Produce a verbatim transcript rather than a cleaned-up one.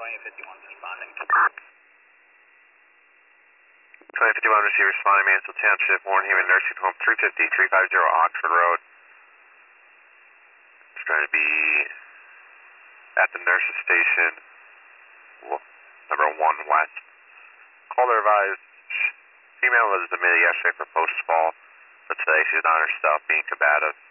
twenty fifty-one responding. twenty fifty-one receiver responding, Mansfield Township, Warren Haven Nursing Home, three fifty, three fifty Oxford Road. It's going to be at the nurses station, number one west. Call to advise, female was admitted yesterday for post-fall, but today she's on her stuff being combative.